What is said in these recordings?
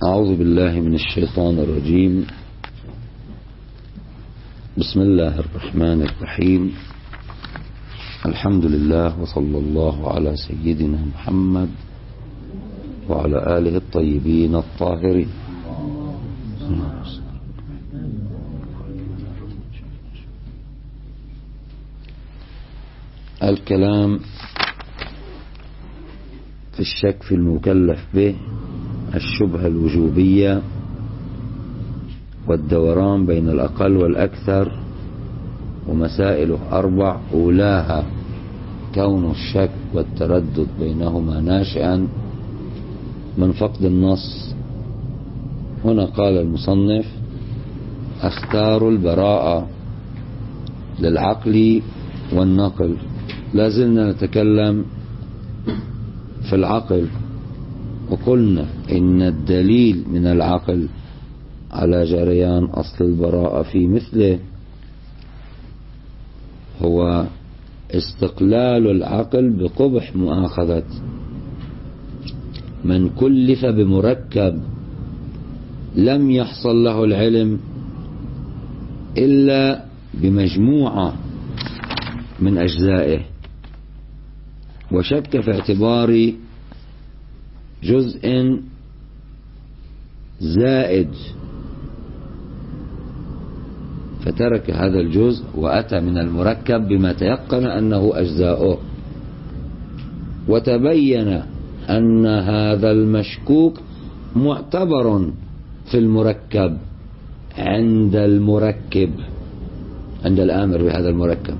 أعوذ بالله من الشيطان الرجيم. بسم الله الرحمن الرحيم. الحمد لله وصلى الله على سيدنا محمد وعلى آله الطيبين الطاهرين. الكلام في الشك في المكلف به، الشبهة الوجوبية، والدوران بين الأقل والأكثر، ومسائله 4. أولاها كون الشك والتردد بينهما ناشئا من فقد النص. هنا قال المصنف: اختار البراءة للعقل والنقل. لازلنا نتكلم في العقل، وقلنا إن الدليل من العقل على جريان أصل البراءة في مثله هو استقلال العقل بقبح مؤاخذة من كلف بمركب لم يحصل له العلم إلا بمجموعة من أجزائه، وشك في اعتبار جزء زائد فترك هذا الجزء وأتى من المركب بما تيقن أنه أجزاؤه، وتبين أن هذا المشكوك معتبر في المركب عند المركب، عند الآمر بهذا المركب.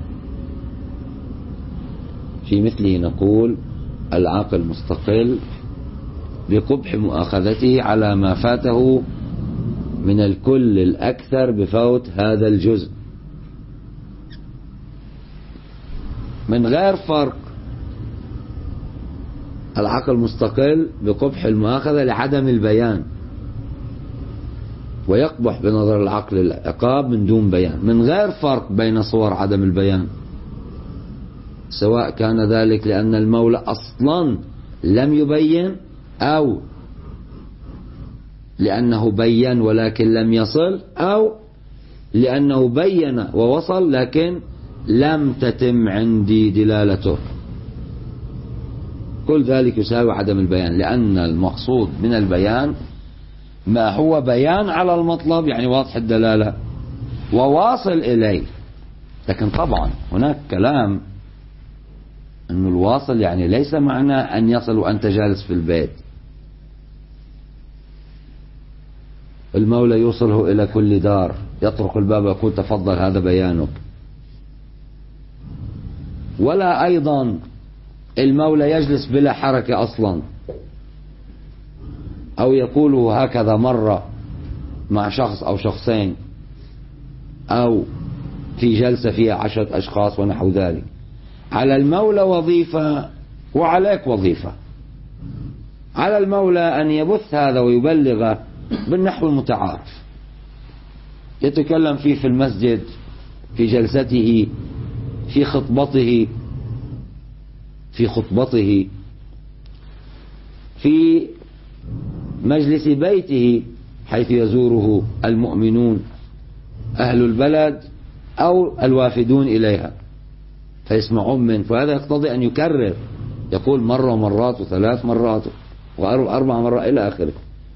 في مثله نقول: العقل مستقل بقبح مؤاخذته على ما فاته من الكل الأكثر بفوت هذا الجزء، من غير فرق. العقل مستقل بقبح المؤاخذة لعدم البيان، ويقبح بنظر العقل العقاب من دون بيان، من غير فرق بين صور عدم البيان، سواء كان ذلك لأن المولى أصلا لم يبين، أو لأنه بين ولكن لم يصل، أو لأنه بين ووصل لكن لم تتم عندي دلالته. كل ذلك يساوي عدم البيان، لأن المقصود من البيان ما هو بيان على المطلب، يعني واضح الدلالة وواصل إليه. لكن طبعا هناك كلام أن الواصل يعني ليس معنى أن يصل وأنت جالس في البيت. المولى يوصله إلى كل دار، يطرق الباب ويقول: تفضل هذا بيانك. ولا أيضا المولى يجلس بلا حركة أصلا، أو يقوله هكذا مرة مع شخص أو شخصين، أو في جلسة فيها 10 أشخاص ونحو ذلك. على المولى وظيفة وعليك وظيفة. على المولى أن يبث هذا ويبلغ بالنحو المتعارف، يتكلم فيه في المسجد، في جلسته، في خطبته، في مجلس بيته حيث يزوره المؤمنون أهل البلد أو الوافدون إليها فيسمعون منه. فهذا يقتضي أن يكرر، يقول مرة ومرات وثلاث مرات وأربع مرات إلى آخره.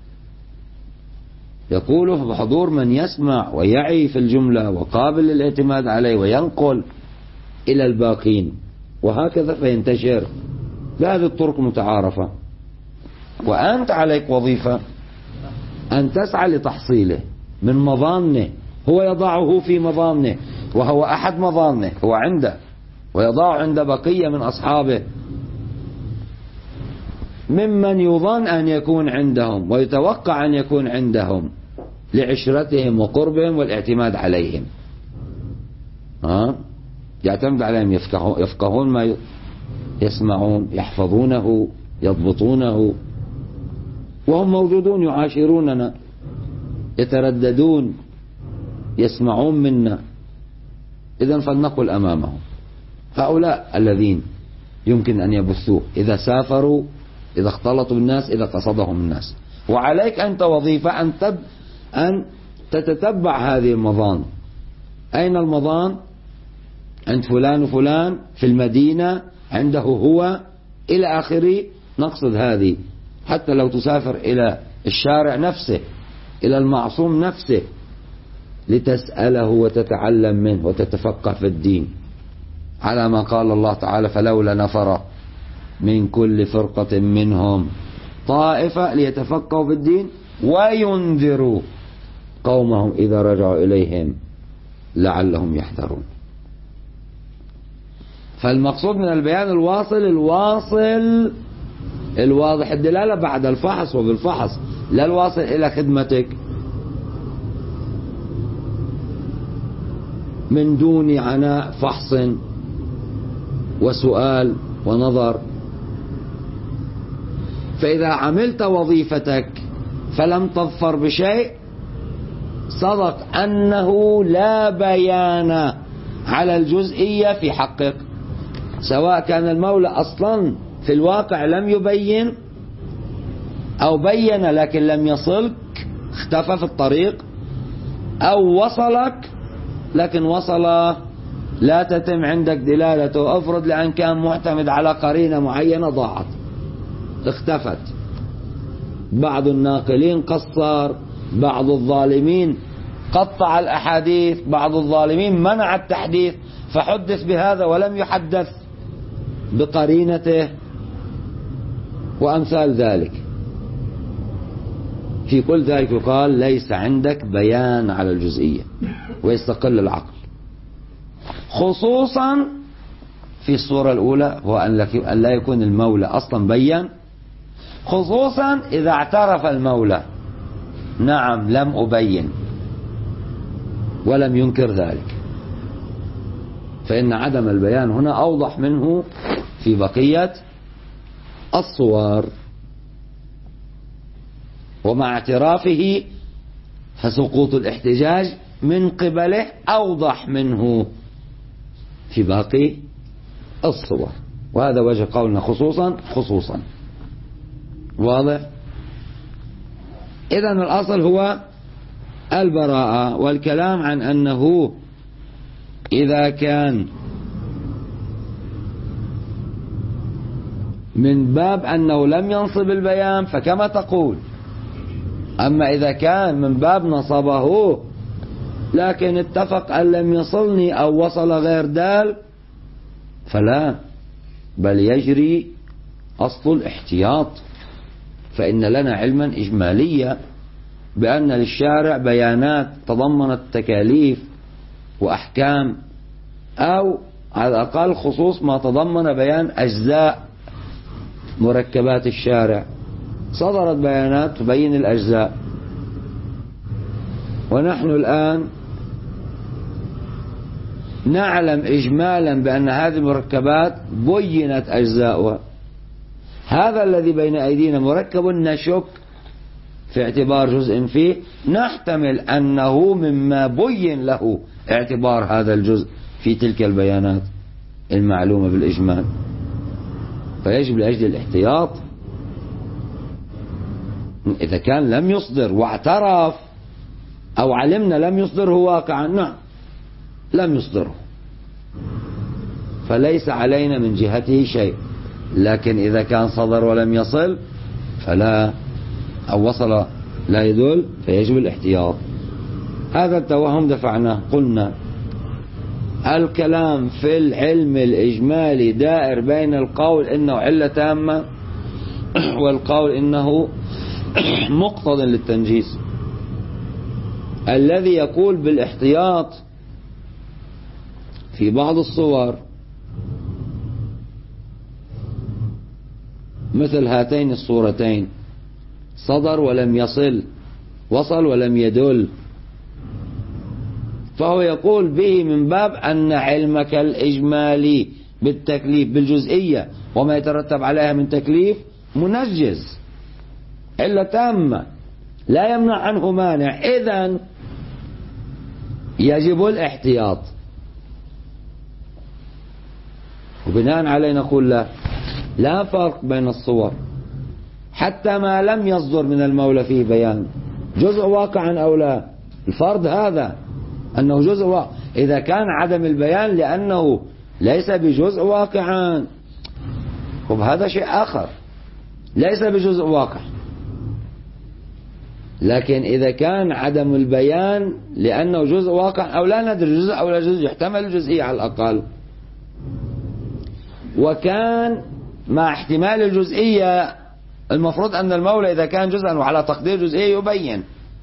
يقوله بحضور من يسمع ويعي في الجملة وقابل للاعتماد عليه، وينقل إلى الباقين، وهكذا فينتشر بهذه الطرق المتعارفة. وأنت عليك وظيفة أن تسعى لتحصيله من مظانه. هو يضعه في مظانه، وهو أحد مظانه، هو عنده، ويضع عند بقية من أصحابه ممن يظن أن يكون عندهم ويتوقع أن يكون عندهم لعشرتهم وقربهم والاعتماد عليهم. يعتمد عليهم، يفقهون ما يسمعون، يحفظونه، يضبطونه، وهم موجودون يعاشروننا، يترددون، يسمعون منا. إذن فلنقل أمامهم. هؤلاء الذين يمكن أن يبثوه إذا سافروا، إذا اختلطوا بالناس، إذا قصدهم الناس. وعليك أنت وظيفة أن تتتبع هذه المظان. أين المظان؟ عند فلان وفلان في المدينة، عنده هو، إلى آخره. نقصد هذه حتى لو تسافر إلى الشارع نفسه، إلى المعصوم نفسه، لتسأله وتتعلم منه وتتفقه في الدين، على ما قال الله تعالى: فلولا نفر من كل فرقة منهم طائفة ليتفقهوا في الدين وينذروا قومهم إذا رجعوا إليهم لعلهم يحذرون. فالمقصود من البيان الواصل الواضح الدلالة بعد الفحص وبالفحص، لا الواصل إلى خدمتك من دون عناء فحص وسؤال ونظر. فإذا عملت وظيفتك فلم تظفر بشيء، صدق أنه لا بيان على الجزئية في حقك، سواء كان المولى أصلا في الواقع لم يبين أو بين لكن لم يصلك، اختفى في الطريق، أو وصلك لكن وصل لا تتم عندك دلالته. أفرض لأن كان معتمد على قرينة معينة ضاعت، اختفت. بعض الناقلين قصر، بعض الظالمين قطع الأحاديث، بعض الظالمين منع التحديث، فحدث بهذا ولم يحدث بقرينته وأمثال ذلك. في كل ذلك يقال ليس عندك بيان على الجزئية ويستقل العقل، خصوصا في الصورة الأولى هو أن لا يكون المولى أصلا بيّن، خصوصا إذا اعترف المولى: نعم لم أبين، ولم ينكر ذلك، فإن عدم البيان هنا أوضح منه في بقية الصور. ومع اعترافه فسقوط الاحتجاج من قبله أوضح منه في باقي الصور. وهذا وجه قولنا خصوصا واضح. إذن الأصل هو البراءة، والكلام عن أنه إذا كان من باب أنه لم ينصب البيان فكما تقول، أما إذا كان من باب نصبه لكن اتفق أن لم يصلني أو وصل غير دال فلا، بل يجري أصل الاحتياط. فإن لنا علما إجماليا بأن للشارع بيانات تضمنت تكاليف وأحكام، أو على الأقل خصوص ما تضمن بيان أجزاء مركبات الشارع، صدرت بيانات تبين الأجزاء. ونحن الآن نعلم إجمالا بأن هذه المركبات بينت أجزاؤها. هذا الذي بين أيدينا مركب نشك في اعتبار جزء فيه، نحتمل أنه مما بين له اعتبار هذا الجزء في تلك البيانات المعلومة بالإجمال. فيجب لأجل الاحتياط إذا كان لم يصدر واعترف أو علمنا لم يصدره واقعا، نعم لم يصدره فليس علينا من جهته شيء، لكن إذا كان صدر ولم يصل فلا، أو وصل لا يدل، فيجب الاحتياط. هذا التوهم دفعناه. قلنا الكلام في العلم الإجمالي دائر بين القول إنه علة تامة والقول إنه مقتضى للتنجيس. الذي يقول بالاحتياط في بعض الصور مثل هاتين الصورتين، صدر ولم يصل، وصل ولم يدل، فهو يقول به من باب أن علمك الإجمالي بالتكليف بالجزئية وما يترتب عليها من تكليف منجز، علة تامة لا يمنع عنه مانع، إذن يجب الاحتياط. وبناء عليه نقول لا فرق بين الصور، حتى ما لم يصدر من المولى فيه بيان جزء واقعا أو لا. الفرض هذا أنه جزء واقع. إذا كان عدم البيان لأنه ليس بجزء واقعا، طب هذا شيء آخر، ليس بجزء واقع. لكن إذا كان عدم البيان لأنه جزء واقع أو لا ندري جزء أو لا جزء، يحتمل الجزئية على الأقل، وكان مع احتمال الجزئية المفروض أن المولى إذا كان جزءا وعلى تقدير جزئية يبين.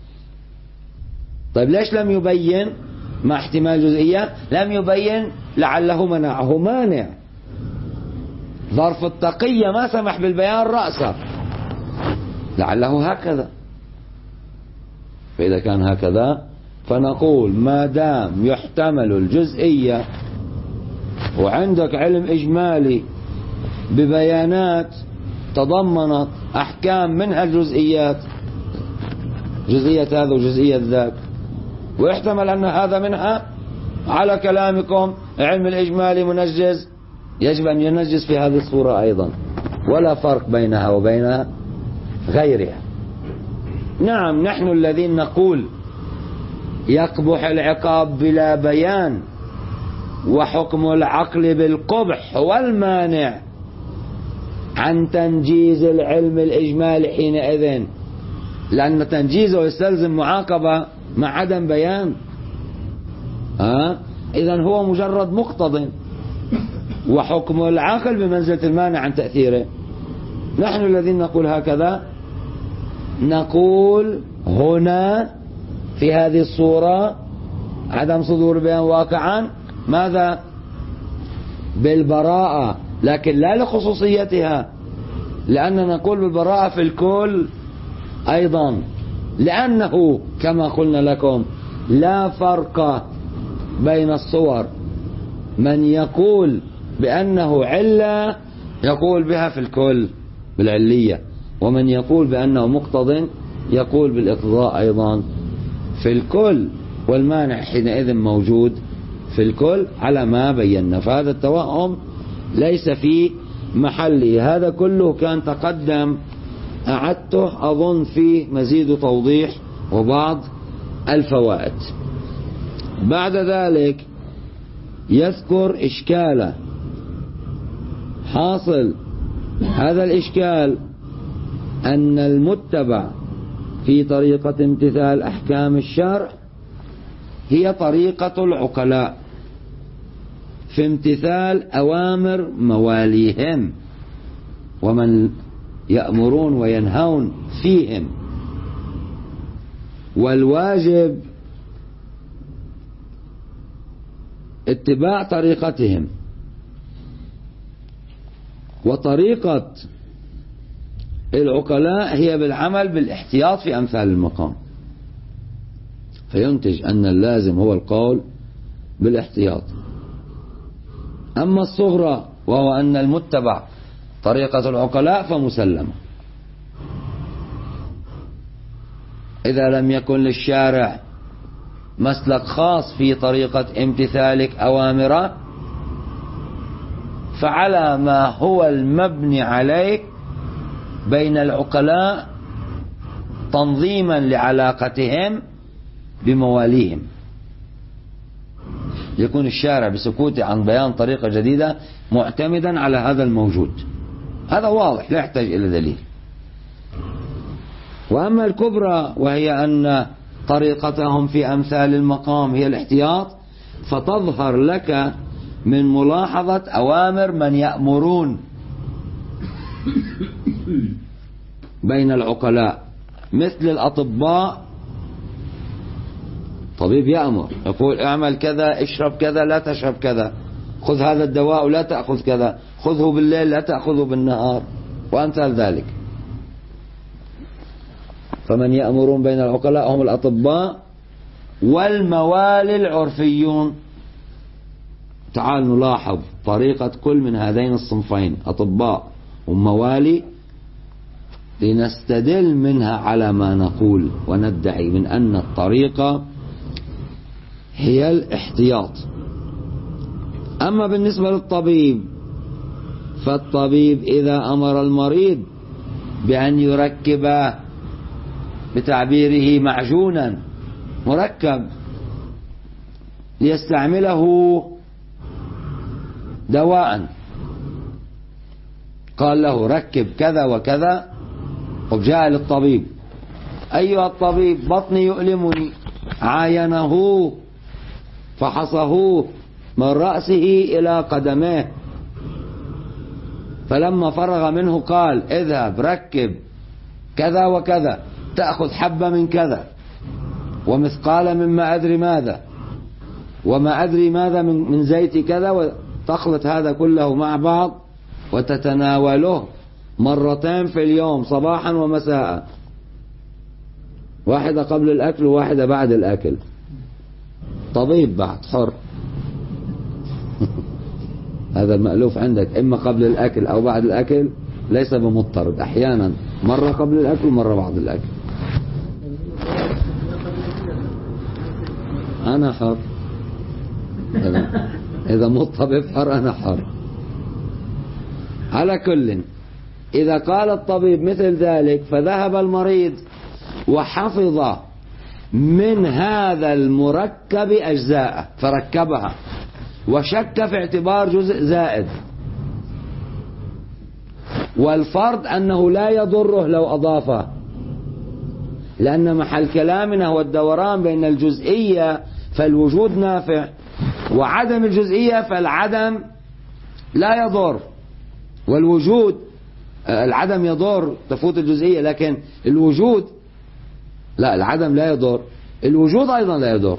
طيب ليش لم يبين مع احتمال جزئية؟ لم يبين لعله منعه مانع، ظرف التقية ما سمح بالبيان رأسا، لعله هكذا. فإذا كان هكذا فنقول ما دام يحتمل الجزئية وعندك علم إجمالي ببيانات تضمنت أحكام منها الجزئيات، جزئية هذا وجزئية ذاك، ويحتمل أن هذا منها على كلامكم علم الإجمالي منجز، يجب أن ينجز في هذه الصورة أيضا، ولا فرق بينها وبين غيرها. نعم نحن الذين نقول يقبح العقاب بلا بيان وحكم العقل بالقبح هو المانع عن تنجيز العلم الإجمالي حينئذ، لأن تنجيزه يستلزم معاقبة مع عدم بيان. إذن هو مجرد مقتض، وحكم العقل بمنزلة المانع عن تأثيره. نحن الذين نقول هكذا نقول هنا في هذه الصورة عدم صدور بيان واقعا ماذا؟ بالبراءة، لكن لا لخصوصيتها، لأننا نقول بالبراءة في الكل أيضا، لأنه كما قلنا لكم لا فرق بين الصور. من يقول بأنه علة يقول بها في الكل بالعلية، ومن يقول بأنه مقتض يقول بالاقتضاء أيضا في الكل، والمانع حينئذ موجود في الكل على ما بينا. فهذا التوهم ليس في محله. هذا كله كان تقدم، أعدته أظن فيه مزيد توضيح وبعض الفوائد. بعد ذلك يذكر إشكاله. حاصل هذا الإشكال أن المتبع في طريقة امتثال أحكام الشرع هي طريقة العقلاء في امتثال أوامر مواليهم ومن يأمرون وينهون فيهم، والواجب اتباع طريقتهم. وطريقة العقلاء هي بالعمل بالاحتياط في أمثال المقام، فينتج أن اللازم هو القول بالاحتياط. أما الصغرى وهو أن المتبع طريقة العقلاء فمسلمة. إذا لم يكن للشارع مسلك خاص في طريقة امتثالك أوامره فعلى ما هو المبني عليه بين العقلاء تنظيما لعلاقتهم بمواليهم. يكون الشارع بسكوته عن بيان طريقة جديدة معتمدا على هذا الموجود، هذا واضح لا يحتاج إلى دليل. وأما الكبرى وهي أن طريقتهم في أمثال المقام هي الاحتياط، فتظهر لك من ملاحظة أوامر من يأمرون بين العقلاء، مثل الأطباء. طبيب يأمر يقول اعمل كذا، اشرب كذا، لا تشرب كذا، خذ هذا الدواء ولا تأخذ كذا، خذه بالليل لا تأخذه بالنهار، وأمثال ذلك. فمن يأمرون بين العقلاء هم الأطباء والموالي العرفيون. تعال نلاحظ طريقة كل من هذين الصنفين أطباء وموالي لنستدل منها على ما نقول وندعي من أن الطريقة هي الاحتياط. أما بالنسبة للطبيب فالطبيب إذا أمر المريض بأن يركب بتعبيره معجونا مركب ليستعمله دواء. قال له ركب كذا وكذا، وجاء للطبيب: أيها الطبيب، بطني يؤلمني. عاينه فحصه من رأسه إلى قدميه، فلما فرغ منه قال: اذهب ركب كذا وكذا، تأخذ حبة من كذا ومثقال مما أدري ماذا وما أدري ماذا من زيت كذا، وتخلط هذا كله مع بعض وتتناوله مرتين في اليوم صباحا ومساء، واحدة قبل الأكل وواحدة بعد الأكل. طبيب بعد حر. هذا المألوف عندك، إما قبل الأكل أو بعد الأكل، ليس بمضطرد، أحيانا مرة قبل الأكل ومرة بعد الأكل. أنا حر، إذا مو الطبيب حر أنا حر. على كل، إذا قال الطبيب مثل ذلك فذهب المريض وحفظ من هذا المركب أجزاء فركبها، وشك في اعتبار جزء زائد، والفرض أنه لا يضره لو أضافه، لأن محل كلامنا هو الدوران بين الجزئية فالوجود نافع، وعدم الجزئية فالعدم لا يضر. والوجود العدم يضر، تفوت الجزئية، لكن الوجود لا، العدم لا يضر، الوجود أيضا لا يضر.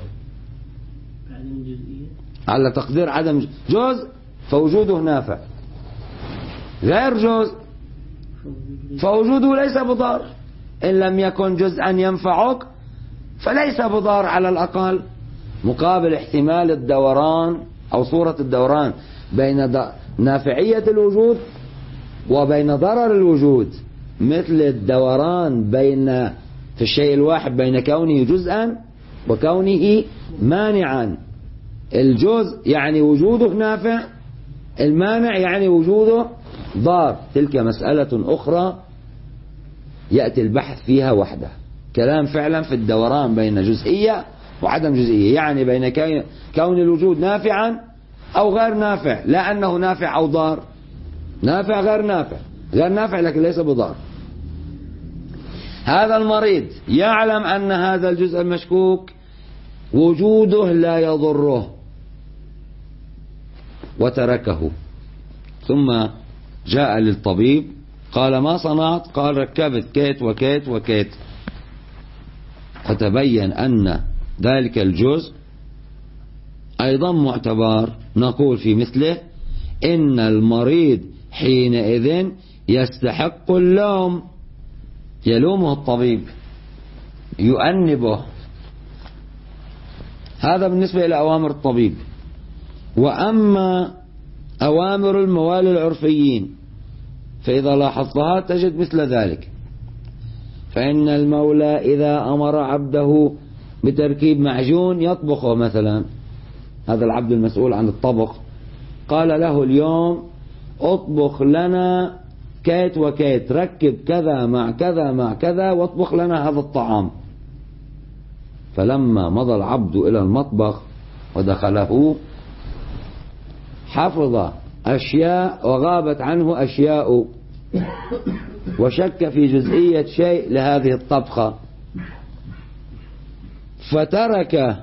على تقدير عدم جزء فوجوده نافع، غير جزء فوجوده ليس بضار. إن لم يكن جزءا ينفعك فليس بضار على الأقل، مقابل احتمال الدوران أو صورة الدوران بين نافعية الوجود وبين ضرر الوجود، مثل الدوران بين في الشيء الواحد بين كونه جزءا وكونه مانعا. الجزء يعني وجوده نافع، المانع يعني وجوده ضار. تلك مسألة أخرى يأتي البحث فيها وحده. كلام فعلا في الدوران بين جزئية وعدم جزئية، يعني بين كون الوجود نافعا أو غير نافع، لا أنه نافع أو ضار، نافع غير نافع، غير نافع لكن ليس بضار. هذا المريض يعلم أن هذا الجزء المشكوك وجوده لا يضره وتركه، ثم جاء للطبيب قال: ما صنعت؟ قال: ركبت كيت وكيت وكيت. فتبين أن ذلك الجزء أيضا معتبر. نقول في مثله: إن المريض حينئذ يستحق اللوم، يلومه الطبيب، يؤنبه. هذا بالنسبة إلى أوامر الطبيب. وأما أوامر الموالي العرفيين فإذا لاحظتها تجد مثل ذلك. فإن المولى إذا أمر عبده بتركيب معجون يطبخه مثلا، هذا العبد المسؤول عن الطبخ، قال له اليوم اطبخ لنا كيت وكيت، ركب كذا مع كذا مع كذا واطبخ لنا هذا الطعام. فلما مضى العبد إلى المطبخ ودخله حفظ أشياء وغابت عنه أشياء، وشك في جزئية شيء لهذه الطبخة، فترك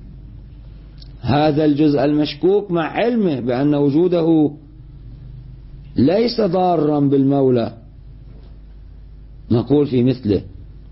هذا الجزء المشكوك مع علمه بأن وجوده ليس ضارا بالمولى. نقول في مثله: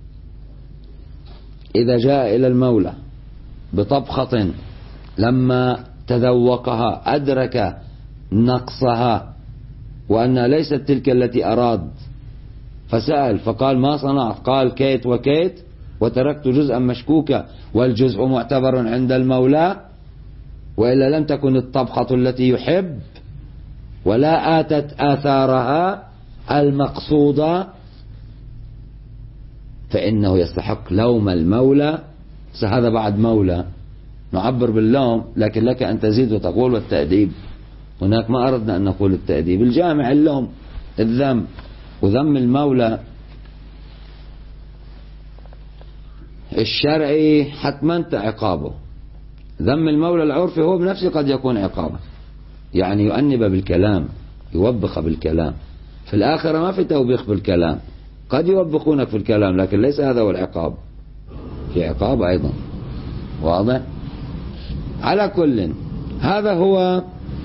إذا جاء إلى المولى بطبخة لما تذوقها أدرك نقصها وأنها ليست تلك التي أراد، فسأل فقال: ما صنعت؟ قال: كيت وكيت، وتركت جزءا مشكوكا والجزء معتبر عند المولى، وإلا لم تكن الطبخة التي يحب ولا آتت آثارها المقصودة، فإنه يستحق لوم المولى. هذا بعد مولى نعبر باللوم، لكن لك أن تزيد وتقول والتأديب. هناك ما أردنا أن نقول التأديب، الجامع اللوم، الذم، وذم المولى الشرعي حتما عقابه. ذم المولى العرفي هو بنفسه قد يكون عقابا، يعني يؤنب بالكلام، يوبخ بالكلام. في الآخرة ما في توبيخ بالكلام، قد يوبخونك في الكلام لكن ليس هذا هو العقاب، في عقاب أيضا. واضح؟ على كل هذا هو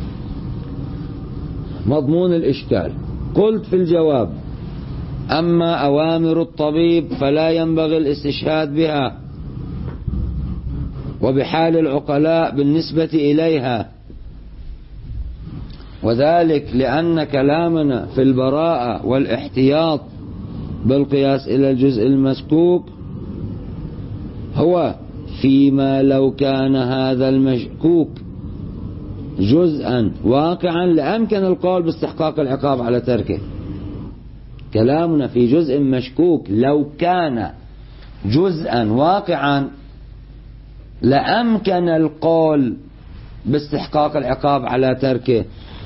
مضمون الإشكال. قلت في الجواب: أما أوامر الطبيب فلا ينبغي الاستشهاد بها وبحال العقلاء بالنسبة إليها، وذلك لأن كلامنا في البراءة والاحتياط بالقياس إلى الجزء المشكوك هو فيما لو كان هذا المشكوك جزءا واقعا لأمكن القول باستحقاق العقاب على تركه. كلامنا في جزء مشكوك لو كان جزءا واقعا لأمكن القول باستحقاق العقاب على تركه،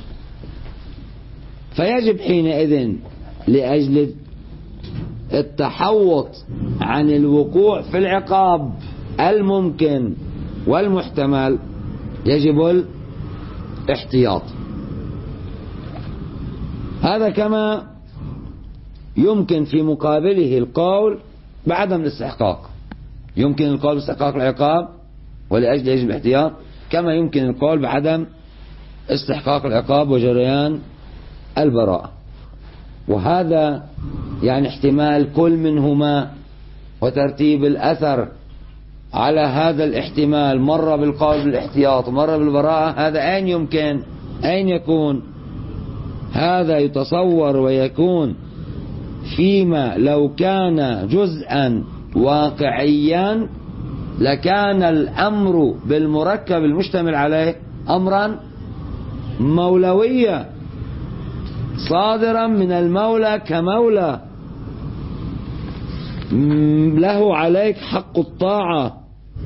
فيجب حينئذ لأجل التحوط عن الوقوع في العقاب الممكن والمحتمل يجب الاحتياط. هذا كما يمكن في مقابله القول بعدم الاستحقاق. يمكن القول باستحقاق العقاب ولأجل يجب الاحتياط، كما يمكن القول بعدم استحقاق العقاب وجريان البراءة. وهذا يعني احتمال كل منهما وترتيب الأثر على هذا الاحتمال، مرة بالقول بالاحتياط ومرة بالبراءة. هذا أين يمكن؟ أين يكون؟ هذا يتصور ويكون فيما لو كان جزءا واقعيا لكان الأمر بالمركب المشتمل عليه أمرا مولويا صادرا من المولى كمولى له عليك حق الطاعة،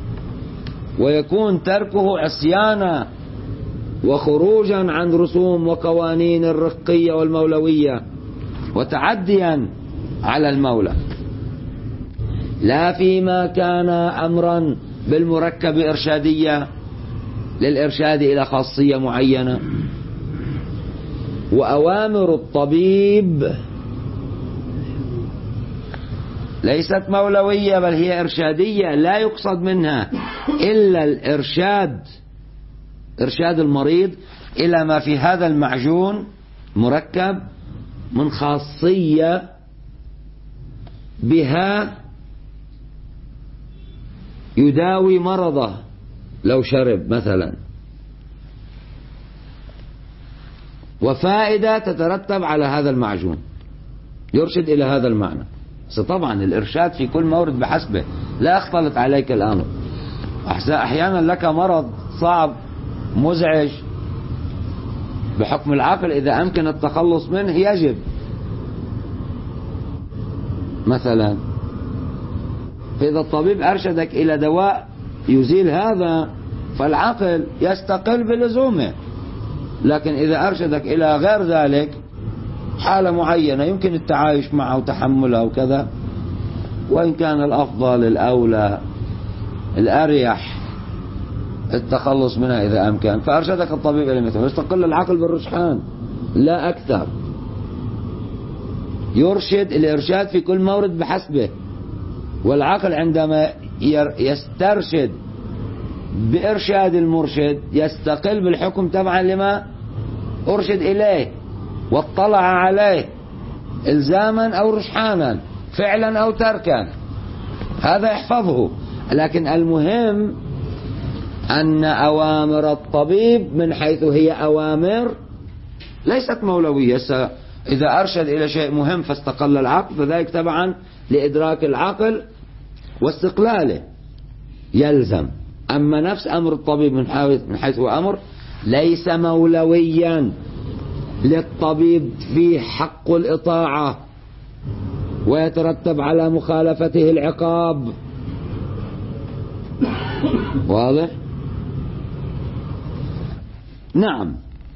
ويكون تركه عصيانا وخروجا عن رسوم وقوانين الرقية والمولوية وتعديا على المولى، لا فيما كان أمرا بالمركب إرشادية للإرشاد إلى خاصية معينة. وأوامر الطبيب ليست مولوية بل هي إرشادية، لا يقصد منها إلا الإرشاد، إرشاد المريض إلى ما في هذا المعجون مركب من خاصية بها يداوي مرضه لو شرب مثلا، وفائدة تترتب على هذا المعجون، يرشد إلى هذا المعنى. طبعا الإرشاد في كل مورد بحسبه، لا يختلط عليك الأمر. أحيانا لك مرض صعب مزعج بحكم العقل إذا أمكن التخلص منه يجب مثلا، فإذا الطبيب أرشدك إلى دواء يزيل هذا فالعقل يستقل بلزومه، لكن إذا أرشدك إلى غير ذلك حالة معينة يمكن التعايش معها وتحملها وكذا، وإن كان الأفضل الأولى الأريح التخلص منها إذا أمكن، فأرشدك الطبيب إلى مثله، يستقل العقل بالرجحان لا أكثر. يرشد الإرشاد في كل مورد بحسبه، والعقل عندما يسترشد بإرشاد المرشد يستقل بالحكم تبعا لما أرشد إليه واطلع عليه إلزاما أو رجحانا، فعلا أو تركا، هذا يحفظه. لكن المهم أن أوامر الطبيب من حيث هي أوامر ليست مولوية. إذا أرشد إلى شيء مهم فاستقل العقل فذلك تبعا لإدراك العقل واستقلاله يلزم. أما نفس أمر الطبيب من حيث هو أمر ليس مولويا، للطبيب فيه حق الإطاعة ويترتب على مخالفته العقاب. واضح؟ نعم،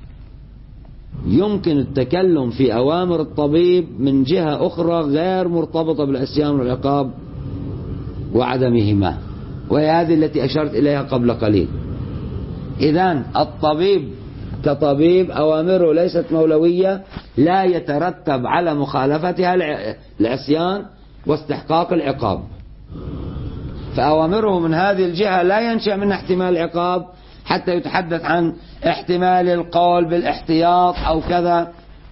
يمكن التكلم في أوامر الطبيب من جهة أخرى غير مرتبطة بالعصيان والعقاب، وعدمهما، وهي هذه التي أشرت إليها قبل قليل. إذن الطبيب كطبيب أوامره ليست مولوية، لا يترتب على مخالفتها العصيان واستحقاق العقاب، فأوامره من هذه الجهة لا ينشأ منها احتمال العقاب حتى يتحدث عن احتمال القول بالاحتياط أو كذا،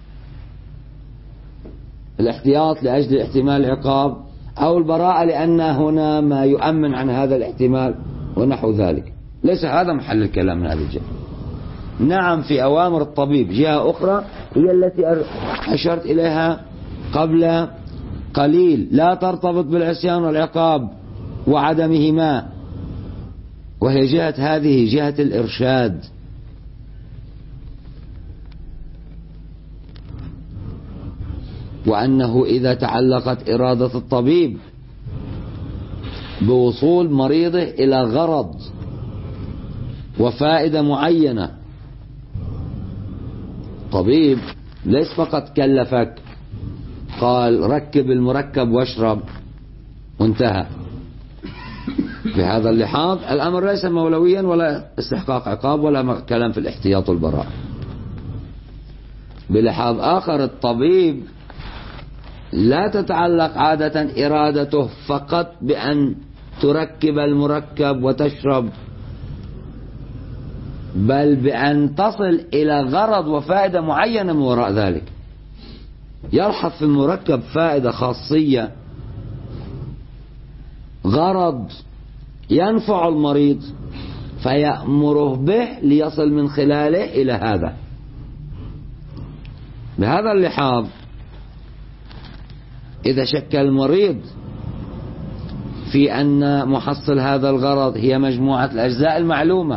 الاحتياط لأجل احتمال العقاب، أو البراءة لأن هنا ما يؤمن عن هذا الاحتمال ونحو ذلك. ليس هذا محل الكلام من هذه الجهة. نعم في أوامر الطبيب جهة أخرى هي التي أشرت إليها قبل قليل، لا ترتبط بالعصيان والعقاب وعدمهما، وهي جهة هذه جهة الإرشاد. وأنه إذا تعلقت إرادة الطبيب بوصول مريضه إلى غرض وفائدة معينة، طبيب ليس فقط كلفك قال ركب المركب واشرب وانتهى، بهذا اللحاظ الأمر ليس مولويا ولا استحقاق عقاب ولا كلام في الاحتياط والبراءة. بلحاظ آخر الطبيب لا تتعلق عادة إرادته فقط بأن تركب المركب وتشرب، بل بأن تصل إلى غرض وفائدة معينة من وراء ذلك. يلحظ في المركب فائدة خاصية، غرض ينفع المريض فيأمره به ليصل من خلاله إلى هذا. بهذا اللحاظ إذا شك المريض في أن محصل هذا الغرض هي مجموعة الأجزاء المعلومة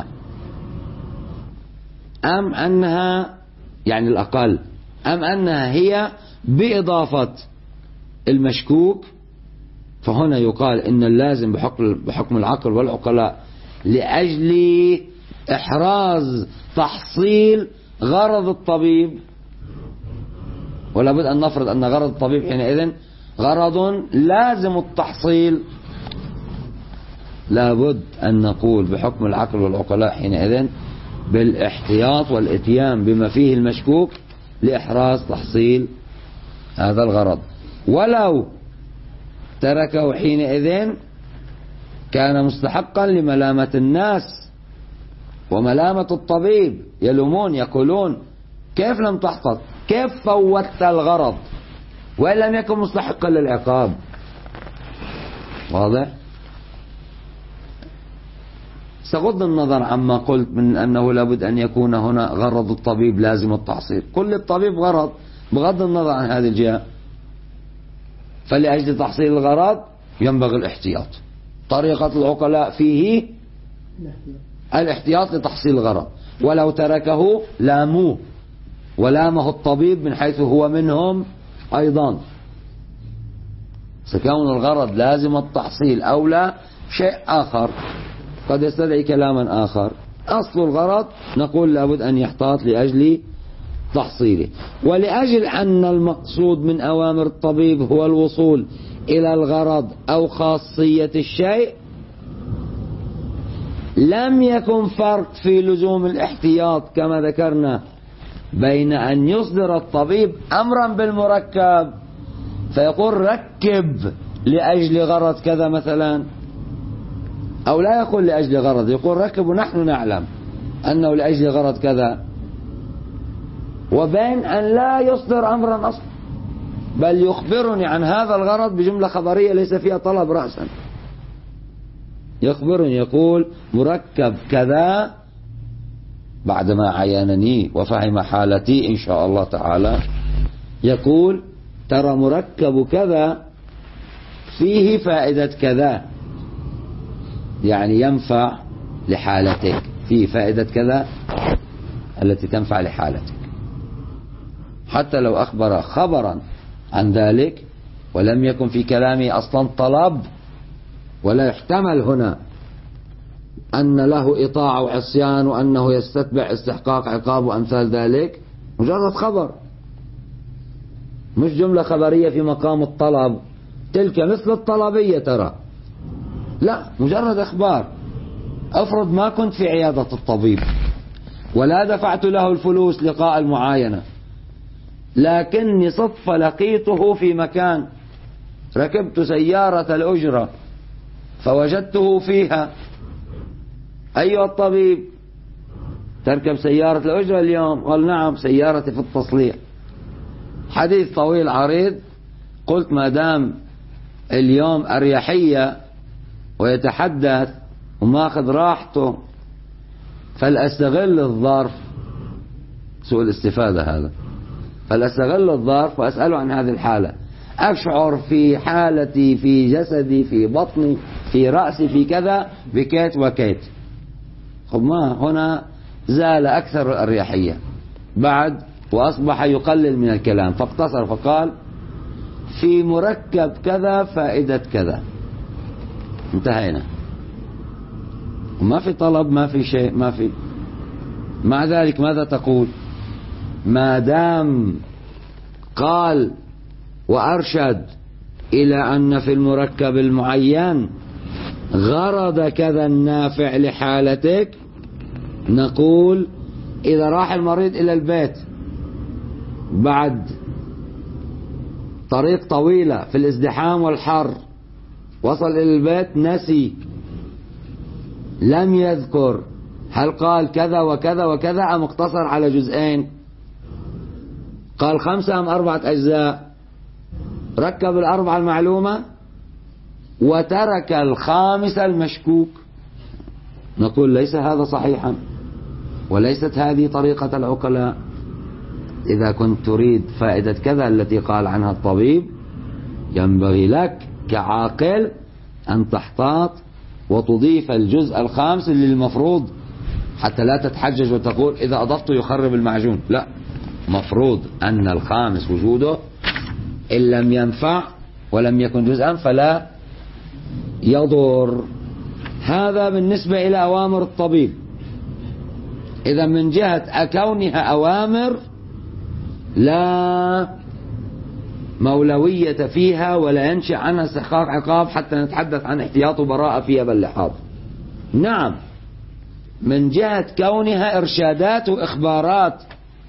أم أنها يعني الأقل أم أنها هي بإضافة المشكوك، فهنا يقال إن اللازم بحكم العقل والعقلاء لأجل إحراز تحصيل غرض الطبيب، ولا بد أن نفرض أن غرض الطبيب حينئذ غرض لازم التحصيل، لا بد أن نقول بحكم العقل والعقلاء حينئذ بالاحتياط والاتيان بما فيه المشكوك لإحراز تحصيل هذا الغرض. ولو تركه حينئذ كان مستحقا لملامة الناس وملامة الطبيب، يلومون يقولون كيف لم تحفظ، كيف فوتت الغرض وإن لم يكن مستحقا للعقاب. واضح؟ سغض النظر عما قلت من أنه لابد أن يكون هنا غرض الطبيب لازم التحصيل، كل الطبيب غرض بغض النظر عن هذه الجهة، فلأجل تحصيل الغرض ينبغي الاحتياط. طريقة العقلاء فيه الاحتياط لتحصيل الغرض، ولو تركه لاموه ولامه الطبيب من حيث هو منهم أيضا، سكون الغرض لازم التحصيل أو لا شيء آخر قد يستدعي كلاما آخر. أصل الغرض نقول لابد أن يحتاط لأجل تحصيله. ولأجل أن المقصود من أوامر الطبيب هو الوصول إلى الغرض أو خاصية الشيء، لم يكن فرق في لزوم الاحتياط كما ذكرنا بين أن يصدر الطبيب أمرا بالمركب فيقول ركب لأجل غرض كذا مثلا، أو لا يقول لأجل غرض، يقول ركب ونحن نعلم أنه لأجل غرض كذا، وبين أن لا يصدر أمرا أصلا بل يخبرني عن هذا الغرض بجملة خبرية ليس فيها طلب رأسا، يخبرني يقول مركب كذا بعدما عينني وفهم حالتي إن شاء الله تعالى، يقول ترى مركب كذا فيه فائدة كذا، يعني ينفع لحالتك، فيه فائدة كذا التي تنفع لحالتك. حتى لو أخبر خبرا عن ذلك ولم يكن في كلامه أصلا طلب، ولا يحتمل هنا أن له إطاعة وعصيان وأنه يستتبع استحقاق عقاب وأمثال ذلك، مجرد خبر مش جملة خبرية في مقام الطلب، تلك مثل الطلبية ترى، لا، مجرد إخبار. أفرض ما كنت في عيادة الطبيب ولا دفعت له الفلوس لقاء المعاينة، لكني صدفة لقيته في مكان، ركبت سيارة الأجرة فوجدته فيها. أيها الطبيب، تركب سيارة الأجرة اليوم؟ قال نعم، سيارتي في التصليح. حديث طويل عريض. قلت ما دام اليوم أريحية ويتحدث وماخذ راحته، فلأستغل الظرف، سوء الاستفادة هذا، فلأستغل الظرف وأسأله عن هذه الحالة. أشعر في حالتي، في جسدي، في بطني، في رأسي، في كذا، بكيت وكيت. خب ما هنا زال أكثر الأريحية بعد، وأصبح يقلل من الكلام، فاقتصر فقال في مركب كذا فائدة كذا، انتهينا. وما في طلب، ما في شيء، ما في. مع ذلك ماذا تقول؟ ما دام قال وأرشد إلى أن في المركب المعين غرض كذا النافع لحالتك، نقول إذا راح المريض إلى البيت بعد طريق طويلة في الازدحام والحر، وصل إلى البيت نسي، لم يذكر هل قال كذا وكذا وكذا أم اقتصر على جزئين، قال 5 أم 4 أجزاء، ركب 4 المعلومة وترك 5 المشكوك، نقول ليس هذا صحيحا، وليست هذه طريقة العقلاء. إذا كنت تريد فائدة كذا التي قال عنها الطبيب، ينبغي لك كعاقل أن تحتاط وتضيف الجزء 5 للمفروض، حتى لا تتحجج وتقول إذا أضفته يخرب المعجون. لا، مفروض أن 5 وجوده، إن لم ينفع ولم يكن جزءا فلا يضر. هذا بالنسبة إلى أوامر الطبيب. إذا من جهة كونها أوامر لا مولوية فيها ولا ينشأ عنها استحقاق عقاب حتى نتحدث عن احتياط وبراءة فيها باللحاظ. نعم، من جهة كونها إرشادات وإخبارات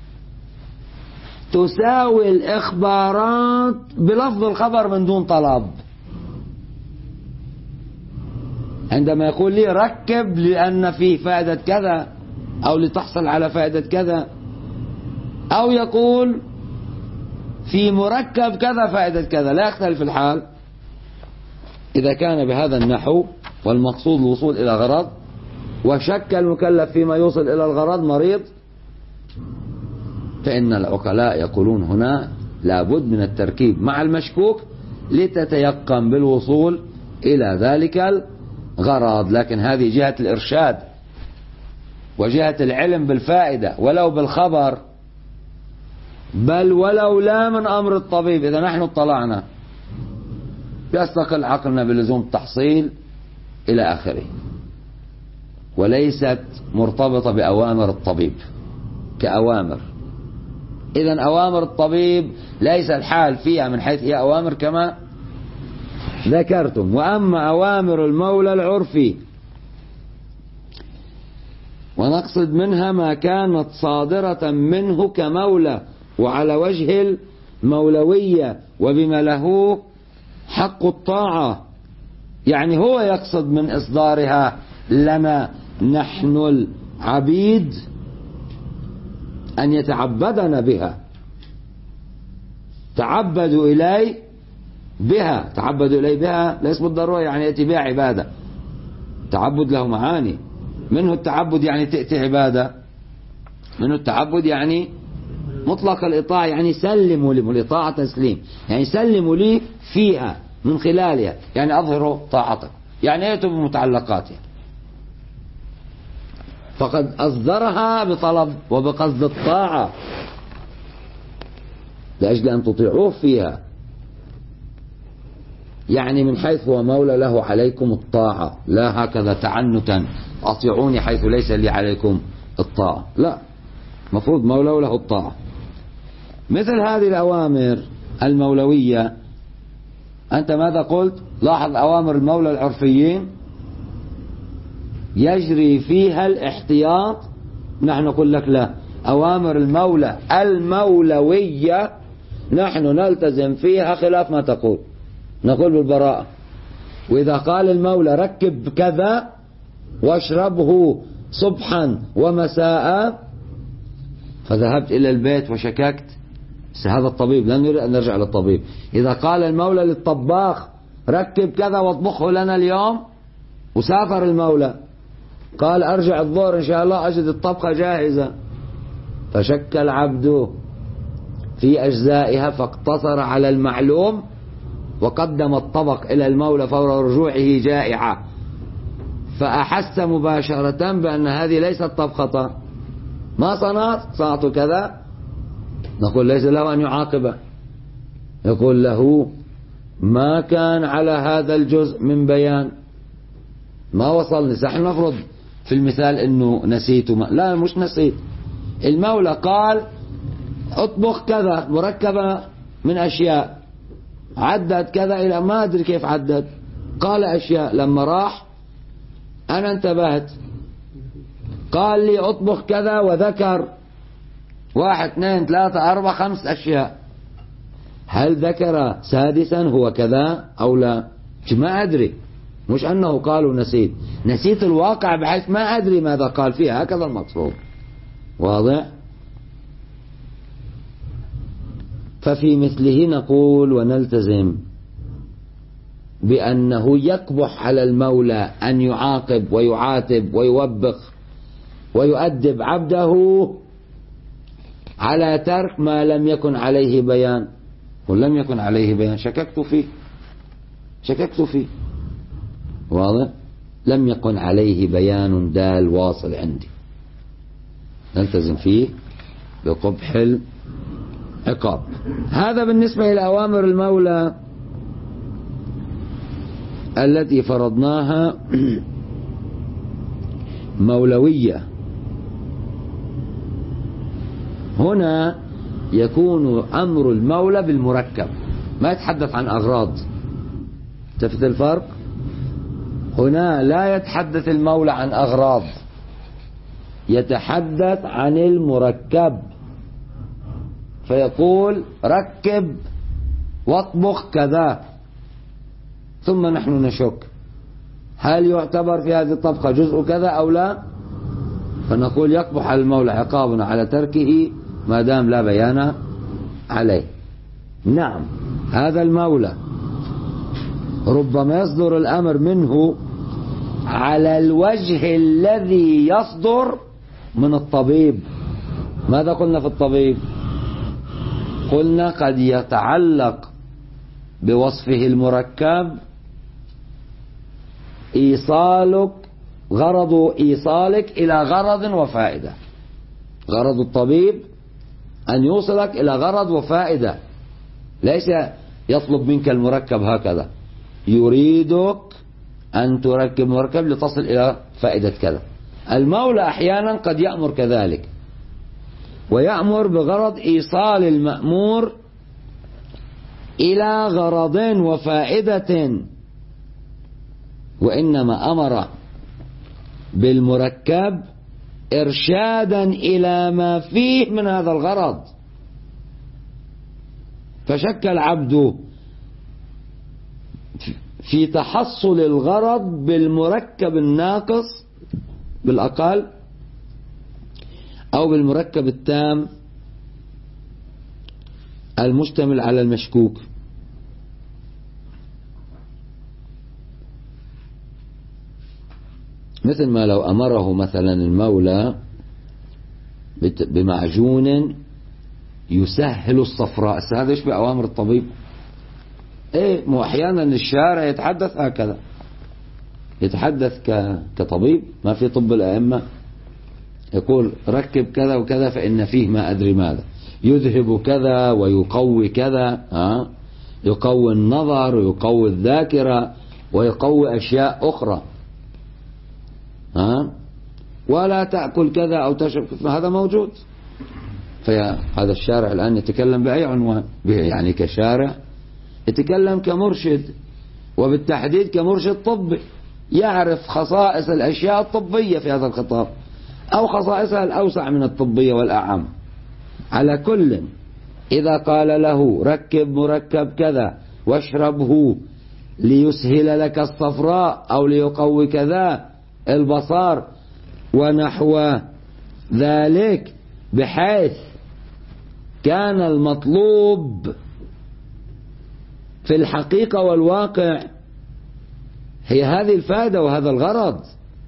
تساوي الإخبارات بلفظ الخبر من دون طلب. عندما يقول لي ركب لأن فيه فائدة كذا أو لتحصل على فائدة كذا، أو يقول في مركب كذا فائدة كذا، لا يختلف الحال. إذا كان بهذا النحو والمقصود الوصول إلى غرض، وشك المكلف فيما يوصل إلى الغرض مريض، فإن العقلاء يقولون هنا لابد من التركيب مع المشكوك لتتيقن بالوصول إلى ذلك الغرض. لكن هذه جهة الإرشاد وجهة العلم بالفائدة ولو بالخبر، بل ولو لا من أمر الطبيب. إذا نحن اطلعنا يستقل عقلنا بلزوم التحصيل إلى آخره، وليست مرتبطة بأوامر الطبيب كأوامر. إذن أوامر الطبيب ليس الحال فيها من حيث هي أوامر كما ذكرتم. وأما أوامر المولى العرفي، ونقصد منها ما كانت صادرة منه كمولى وعلى وجه المولوية وبما له حق الطاعة، يعني هو يقصد من إصدارها لنا نحن العبيد أن يتعبدنا بها. تعبدوا إلي بها، تعبدوا إلي بها ليس بالضرورة يعني يأتي بها عبادة. تعبد له معاني، منه التعبد يعني تأتي عبادة، منه التعبد يعني مطلق الإطاعة، يعني سلموا لي، والإطاعة تسليم، يعني سلموا لي فيها من خلالها، يعني أظهروا طاعتك، يعني يأتوا بمتعلقاتها. فقد أصدرها بطلب وبقصد الطاعة لأجل أن تطيعوه فيها، يعني من حيث هو مولى له عليكم الطاعة، لا هكذا تعنتا أطيعوني حيث ليس لي عليكم الطاعة، لا، مفروض مولى له الطاعة. مثل هذه الأوامر المولوية، أنت ماذا قلت؟ لاحظ أوامر المولى العرفيين يجري فيها الاحتياط، نحن نقول لك لا، أوامر المولى المولوية نحن نلتزم فيها خلاف ما تقول، نقول بالبراءة. وإذا قال المولى ركب كذا واشربه صبحا ومساء فذهبت إلى البيت وشككت، هذا الطبيب لا نريد أن نرجع للطبيب. إذا قال المولى للطباخ ركب كذا واطبخه لنا اليوم وسافر المولى قال أرجع الظهر إن شاء الله أجد الطبخة جاهزة، فشك العبد في أجزائها فاقتصر على المعلوم وقدم الطبق إلى المولى فور رجوعه جائعة، فأحس مباشرة بأن هذه ليست طبخة. ما صنعت كذا، نقول ليس له أن يعاقبه، يقول له ما كان على هذا الجزء من بيان، ما وصلني. نحن نفرض في المثال أنه نسيت، لا مش نسيت، المولى قال اطبخ كذا مركبة من أشياء، عدد كذا إلى ما أدري كيف عدد، قال أشياء، لما راح أنا انتبهت قال لي اطبخ كذا وذكر 1 2 3 4 5 أشياء، هل ذكر سادسا هو كذا أو لا؟ ما أدري، مش أنه قال ونسيت، نسيت الواقع بحيث ما أدري ماذا قال فيها، هكذا المقصود. واضح؟ ففي مثله نقول ونلتزم بأنه يقبح على المولى أن يعاقب ويعاتب ويوبخ ويؤدب عبده على ترك ما لم يكن عليه بيان. ولم يكن عليه بيان شككت فيه. واضح؟ لم يكن عليه بيان دال واصل عندي، نلتزم فيه بقبح العقاب. هذا بالنسبة إلى أوامر المولى التي فرضناها مولوية. هنا يكون أمر المولى بالمركب، ما يتحدث عن أغراض. شفت الفرق؟ هنا لا يتحدث المولى عن أغراض، يتحدث عن المركب، فيقول ركب واطبخ كذا، ثم نحن نشك هل يعتبر في هذه الطبخة جزء كذا أو لا، فنقول يقبح على المولى عقابنا على تركه ما دام لا بيان عليه. نعم، هذا المولى ربما يصدر الأمر منه على الوجه الذي يصدر من الطبيب. ماذا قلنا في الطبيب؟ قلنا قد يتعلق بوصفه المركب غرض إيصالك إلى غرض وفائدة. غرض الطبيب أن يوصلك إلى غرض وفائدة، ليس يطلب منك المركب هكذا، يريدك أن تركب مركب لتصل إلى فائدة كذا. المولى أحيانا قد يأمر كذلك، ويأمر بغرض إيصال المأمور إلى غرض وفائدة، وإنما أمر بالمركب إرشادا إلى ما فيه من هذا الغرض. فشك العبد في تحصل الغرض بالمركب الناقص بالأقل أو بالمركب التام المشتمل على المشكوك. مثل ما لو أمره مثلا المولى بمعجون يسهل الصفراء، هذا يشبه أوامر الطبيب. مو أحيانا الشارع يتحدث هكذا، يتحدث كطبيب، ما في طب الأئمة، يقول ركب كذا وكذا فإن فيه ما أدري ماذا، يذهب كذا ويقوي كذا، يقوي النظر ويقوي الذاكرة ويقوي أشياء أخرى، ولا تأكل كذا أو تشرب، هذا موجود. فهذا الشارع الآن يتكلم بأي عنوان؟ يعني كشارع، يتكلم كمرشد، وبالتحديد كمرشد طبي. يعرف خصائص الأشياء الطبية في هذا الخطاب أو خصائصها الأوسع من الطبية والأعم. على كل إذا قال له ركب مركب كذا واشربه ليسهل لك الصفراء أو ليقوي كذا البصر ونحو ذلك، بحيث كان المطلوب في الحقيقة والواقع هي هذه الفائدة وهذا الغرض،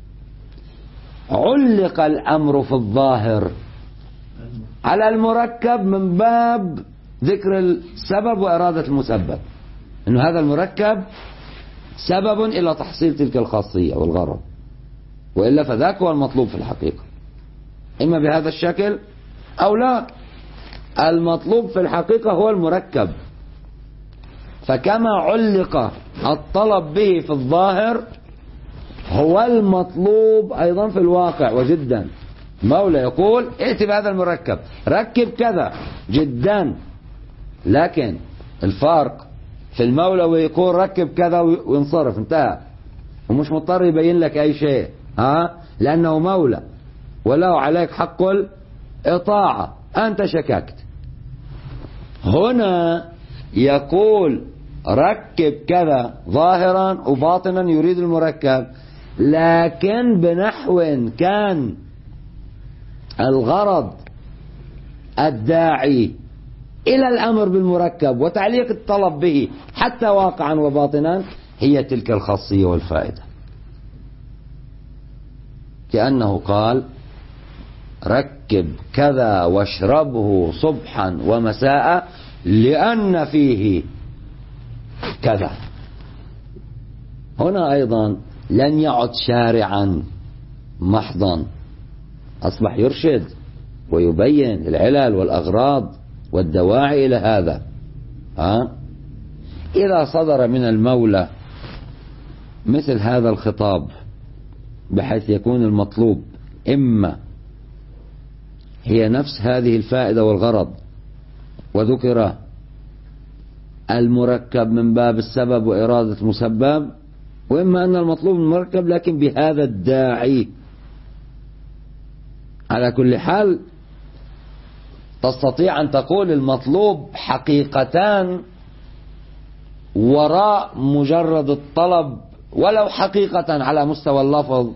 علق الأمر في الظاهر على المركب من باب ذكر السبب وإرادة المسبب، إنه هذا المركب سبب إلى تحصيل تلك الخاصية والغرض، وإلا فذاك هو المطلوب في الحقيقة، إما بهذا الشكل أو لا. المطلوب في الحقيقة هو المركب، فكما علق الطلب به في الظاهر هو المطلوب أيضا في الواقع. وجدا مولى يقول ائت بهذا المركب، ركب كذا جدا، لكن الفرق في المولى ويقول ركب كذا وينصرف انتهى، ومش مضطر يبين لك أي شيء لأنه مولى وله عليك حق الإطاعة، أنت شككت. هنا يقول ركب كذا ظاهرا وباطنا يريد المركب، لكن بنحو كان الغرض الداعي إلى الأمر بالمركب وتعليق الطلب به حتى واقعا وباطنا هي تلك الخاصية والفائدة. كأنه قال ركب كذا واشربه صبحا ومساء لأن فيه كذا. هنا أيضا لن يعد شارعا محضا، أصبح يرشد ويبين العلل والأغراض والدواعي إلى هذا. إذا صدر من المولى مثل هذا الخطاب بحيث يكون المطلوب إما هي نفس هذه الفائدة والغرض وذكر المركب من باب السبب وإرادة المسبب، وإما أن المطلوب المركب لكن بهذا الداعي. على كل حال تستطيع أن تقول المطلوب حقيقتان وراء مجرد الطلب، ولو حقيقة على مستوى اللفظ.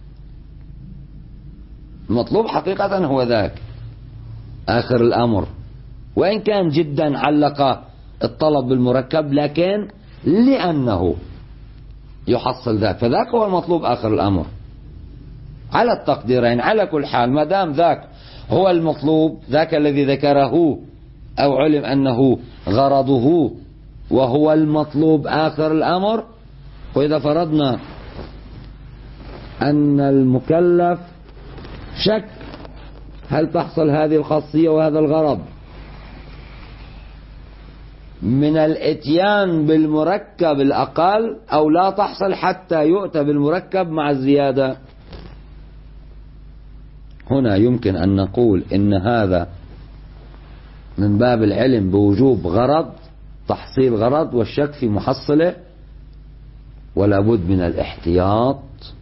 المطلوب حقيقة هو ذاك آخر الأمر، وإن كان جدا علق الطلب بالمركب، لكن لأنه يحصل ذاك فذاك هو المطلوب آخر الأمر على التقديرين. على كل حال ما دام ذاك هو المطلوب، ذاك الذي ذكره أو علم أنه غرضه وهو المطلوب آخر الأمر، وإذا فرضنا أن المكلف شك هل تحصل هذه الخاصية وهذا الغرض من الاتيان بالمركب الأقل أو لا تحصل حتى يؤتى بالمركب مع الزيادة، هنا يمكن أن نقول إن هذا من باب العلم بوجوب غرض، تحصيل غرض والشك في محصله، ولا بد من الاحتياط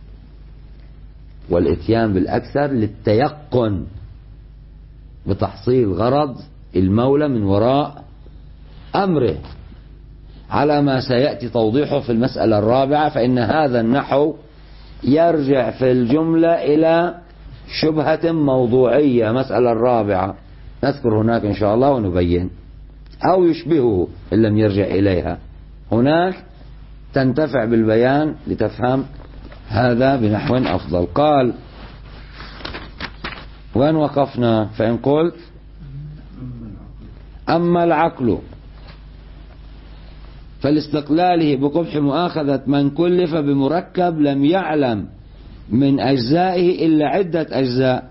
والاتيان بالأكثر للتيقن بتحصيل غرض المولى من وراء أمره، على ما سيأتي توضيحه في المسألة الرابعة. فإن هذا النحو يرجع في الجملة إلى شبهة موضوعية، مسألة الرابعة نذكر هناك إن شاء الله ونبين، أو يشبهه إن لم يرجع إليها. هناك تنتفع بالبيان لتفهم هذا بنحو أفضل. قال وين وقفنا؟ فإن قلت أما العقل فلاستقلاله بقبح مؤاخذة من كلف بمركب لم يعلم من أجزائه إلا عدة أجزاء،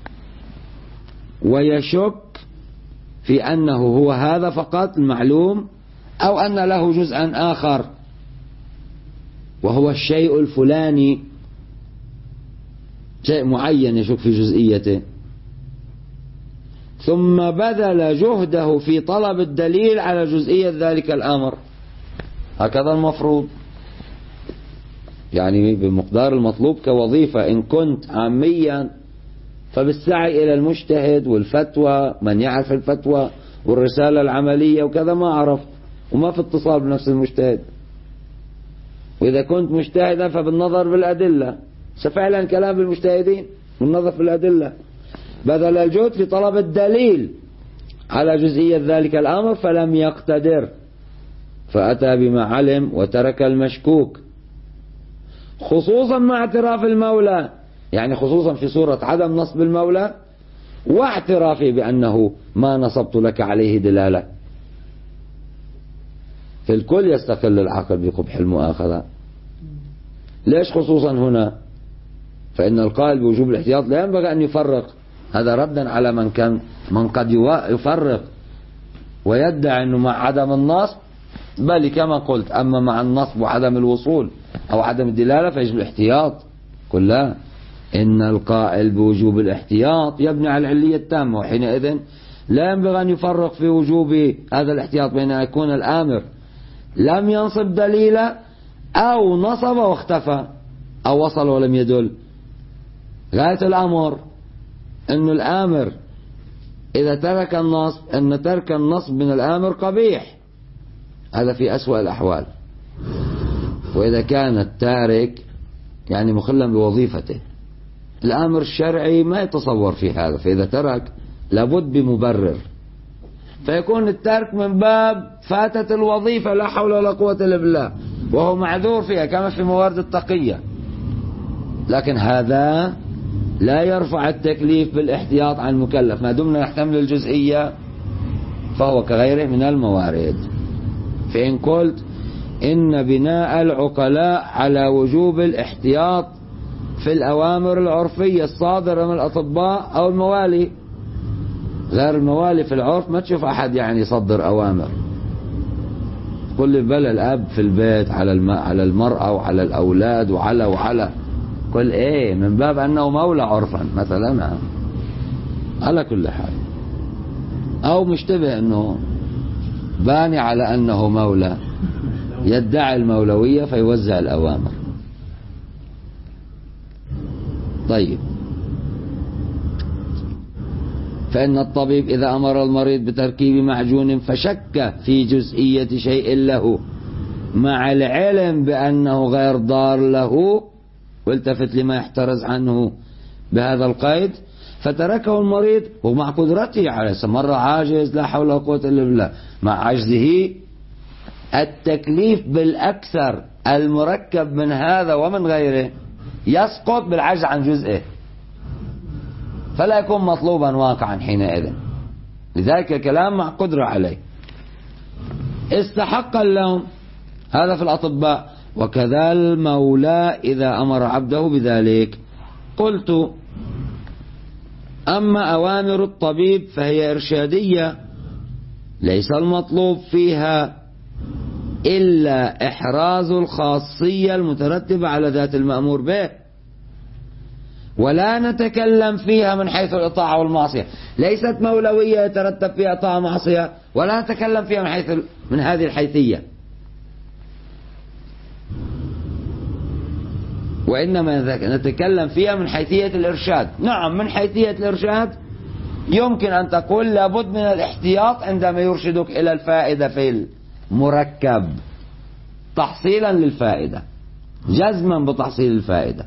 ويشك في أنه هو هذا فقط المعلوم أو أن له جزءا آخر وهو الشيء الفلاني، شيء معين يشك في جزئيته، ثم بذل جهده في طلب الدليل على جزئية ذلك الأمر. هكذا المفروض. يعني بمقدار المطلوب كوظيفة. إن كنت عاميا فبالسعي إلى المجتهد والفتوى، من يعرف الفتوى والرسالة العملية وكذا ما عرفت، وما في اتصال بنفس المجتهد. وإذا كنت مجتهدا فبالنظر بالأدلة، فعلا كلام المجتهدين والنظر في الأدلة، بذل الجهد في طلب الدليل على جزئية ذلك الأمر فلم يقتدر، فأتى بما علم وترك المشكوك، خصوصا مع اعتراف المولى، يعني خصوصا في صورة عدم نصب المولى واعترافه بأنه ما نصبت لك عليه دلالة. في الكل يستقل العقل بقبح المؤاخذة. ليش خصوصا هنا؟ فإن القائل بوجوب الاحتياط لا ينبغي أن يفرق، هذا ردا على من قد يفرق ويدعي أنه مع عدم النصب، بل كما قلت أما مع النصب وعدم الوصول أو عدم الدلالة فيجب الاحتياط كلها. إن القائل بوجوب الاحتياط يبني على العلية التامة، وحينئذ لا ينبغي أن يفرق في وجوب هذا الاحتياط بين أن يكون الآمر لم ينصب دليلا أو نصب واختفى أو وصل ولم يدل. غاية الأمر أن الآمر إذا ترك النصب، أن ترك النصب من الآمر قبيح، هذا في أسوأ الأحوال. وإذا كان التارك يعني مخلا بوظيفته، الآمر الشرعي ما يتصور في هذا، فإذا ترك لابد بمبرر، فيكون الترك من باب فاتت الوظيفة لا حول ولا قوة إلا بالله، وهو معذور فيها كما في موارد التقية. لكن هذا لا يرفع التكليف بالاحتياط عن المكلف، ما دمنا نحتمل الجزئية فهو كغيره من الموارد. فإن قلت إن بناء العقلاء على وجوب الاحتياط في الأوامر العرفية الصادرة من الأطباء أو الموالي، غير الموالي في العرف ما تشوف أحد يعني يصدر أوامر، كل بل الأب في البيت على المرأة وعلى الأولاد وعلى كل إيه من باب أنه مولى عرفا مثلا، على كل حال، أو مشتبه أنه باني على أنه مولى يدعي المولوية فيوزع الأوامر. طيب، فإن الطبيب إذا أمر المريض بتركيب معجون فشك في جزئية شيء له مع العلم بأنه غير ضار له، والتفت لما يحترز عنه بهذا القيد فتركه المريض ومع قدرته عليه، مرة عاجز لا حول ولا قوة إلا بالله، مع عجزه التكليف بالأكثر المركب من هذا ومن غيره يسقط بالعجز عن جزئه، فلا يكون مطلوبا واقعا حينئذ. لذلك كلام مع قدرة عليه. استحق اللوم، هذا في الأطباء، وكذا المولى إذا أمر عبده بذلك. قلت أما أوامر الطبيب فهي إرشادية، ليس المطلوب فيها إلا إحراز الخاصية المترتبة على ذات المأمور به، ولا نتكلم فيها من حيث الإطاعة والمعصية، ليست مولوية يترتب فيها طاعة معصية، ولا نتكلم فيها من هذه الحيثية، وإنما نتكلم فيها من حيثية الإرشاد. نعم، من حيثية الإرشاد يمكن أن تقول لابد من الاحتياط عندما يرشدك إلى الفائدة في المركب تحصيلا للفائدة، جزما بتحصيل الفائدة،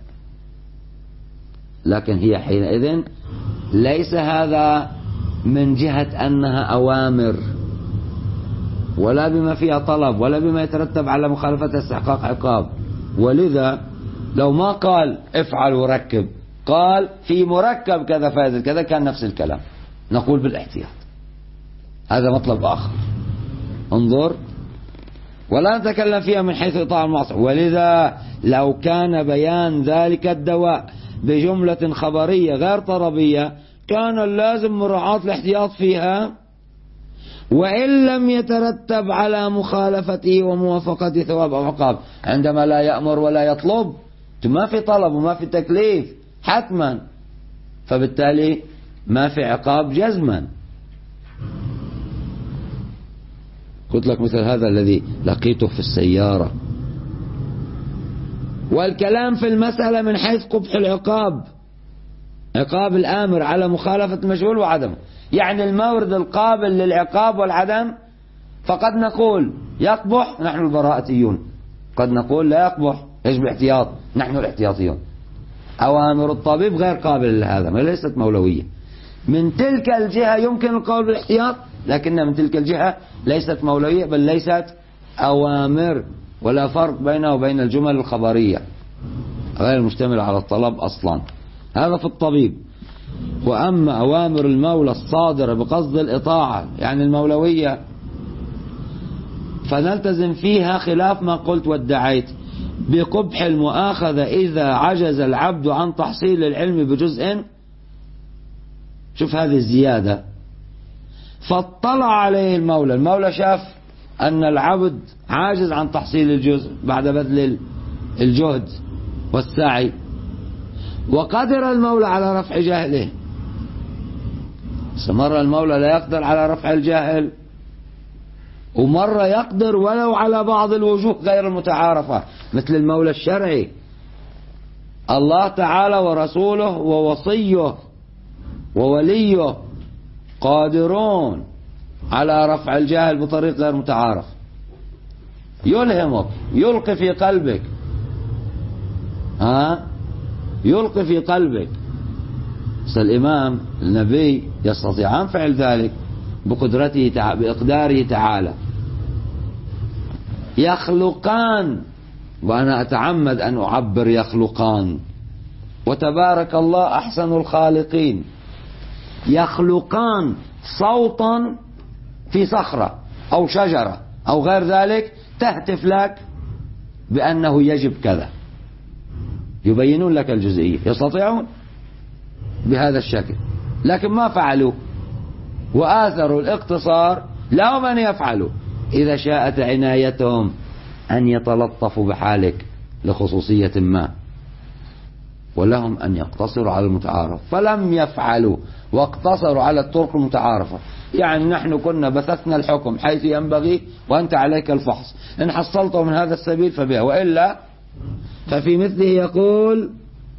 لكن هي حينئذ ليس هذا من جهة أنها أوامر، ولا بما فيها طلب، ولا بما يترتب على مخالفة استحقاق عقاب. ولذا لو ما قال افعل وركب، قال في مركب كذا فائدة كذا، كان نفس الكلام، نقول بالاحتياط، هذا مطلب آخر. انظر، ولا نتكلم فيها من حيث إطاعة المعصية. ولذا لو كان بيان ذلك الدواء بجملة خبرية غير طلبية كان اللازم مراعاة الاحتياط فيها، وإن لم يترتب على مخالفته وموافقته ثواب أو عقاب. عندما لا يأمر ولا يطلب ما في طلب وما في تكليف حتما، فبالتالي ما في عقاب جزما. قلت لك مثل هذا الذي لقيته في السيارة والكلام في المسألة من حيث قبح العقاب، عقاب الآمر على مخالفة المشغول وعدمه، يعني المورد القابل للعقاب والعدم. فقد نقول يقبح، نحن البراءتيون، قد نقول لا يقبح، يجب الاحتياط، نحن الاحتياطيون. أوامر الطبيب غير قابل لهذا، ما ليست مولوية. من تلك الجهة يمكن القول بالاحتياط، لكنها من تلك الجهة ليست مولوية، بل ليست أوامر، ولا فرق بينها وبين الجمل الخبرية غير المشتمل على الطلب أصلا. هذا في الطبيب. وأما أوامر المولى الصادرة بقصد الإطاعة، يعني المولوية، فنلتزم فيها خلاف ما قلت وادعيت بقبح المؤاخذة إذا عجز العبد عن تحصيل العلم بجزء. شوف هذه الزيادة، فاطلع عليه المولى شاف أن العبد عاجز عن تحصيل الجزء بعد بذل الجهد والسعي، وقدر المولى على رفع جاهله. مرة المولى لا يقدر على رفع الجاهل، ومرة يقدر ولو على بعض الوجوه غير المتعارفة، مثل المولى الشرعي. الله تعالى ورسوله ووصيه ووليه قادرون على رفع الجاهل بطريق غير متعارف، يلهمك، يلقي في قلبك، يلقي في قلبك. الإمام النبي يستطيع أن فعل ذلك بقدرته بإقداره تعالى. يخلقان، وأنا أتعمد أن أعبر يخلقان، وتبارك الله أحسن الخالقين. يخلقان صوتا في صخرة أو شجرة أو غير ذلك تهتف لك بأنه يجب كذا، يبينون لك الجزئية، يستطيعون بهذا الشكل، لكن ما فعلوا، وآثروا الاقتصار. لهم أن يفعلوا إذا شاءت عنايتهم أن يتلطفوا بحالك لخصوصية ما، ولهم أن يقتصروا على المتعارف، فلم يفعلوا واقتصروا على الطرق المتعارفة. يعني نحن كنا بثثنا الحكم حيث ينبغي وأنت عليك الفحص، إن حصلته من هذا السبيل فبها، وإلا ففي مثله يقول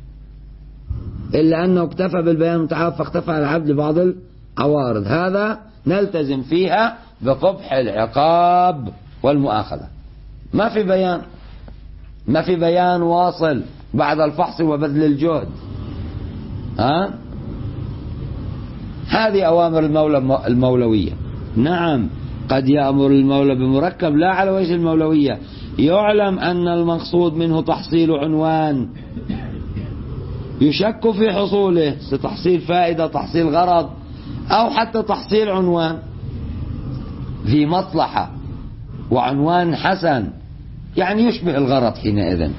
إلا أنه اكتفى بالبيان المتعارف فاختفى على العبد بعض العوارض. هذا نلتزم فيها بقبح العقاب والمؤاخذة. ما في بيان، ما في بيان واصل بعد الفحص وبذل الجهد. هذه أوامر المولى المولوية. نعم قد يأمر المولى بمركب لا على وجه المولوية، يعلم أن المقصود منه تحصيل عنوان يشك في حصوله، تحصيل فائدة، تحصيل غرض، أو حتى تحصيل عنوان ذي مصلحة وعنوان حسن، يعني يشبه الغرض حينئذ.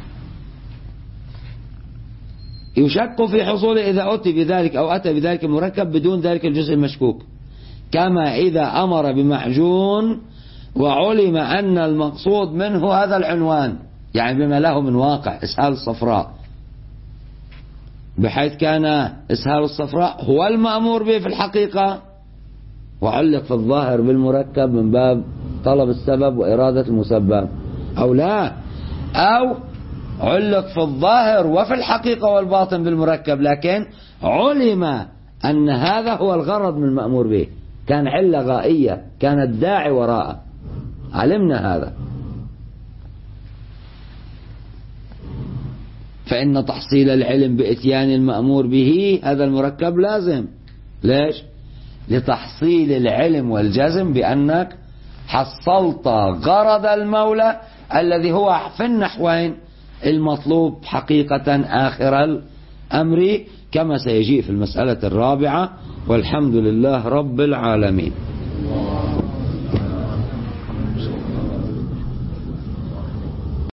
يشك في حصوله إذا أتي بذلك أو أتى بذلك مركب بدون ذلك الجزء المشكوك، كما إذا أمر بمعجون وعلم أن المقصود منه هذا العنوان، يعني بما له من واقع إسهال الصفراء، بحيث كان إسهال الصفراء هو المأمور به في الحقيقة، وعلق في الظاهر بالمركب من باب طلب السبب وإرادة المسبب، أو لا، أو علق في الظاهر وفي الحقيقة والباطن بالمركب، لكن علم أن هذا هو الغرض من المأمور به، كان علة غائية، كان الداعي وراءه، علمنا هذا. فإن تحصيل العلم بإتيان المأمور به هذا المركب لازم. ليش؟ لتحصيل العلم والجزم بأنك حصلت غرض المولى الذي هو في النحوين المطلوب حقيقة آخر الأمر، كما سيجيء في المسألة الرابعة. والحمد لله رب العالمين.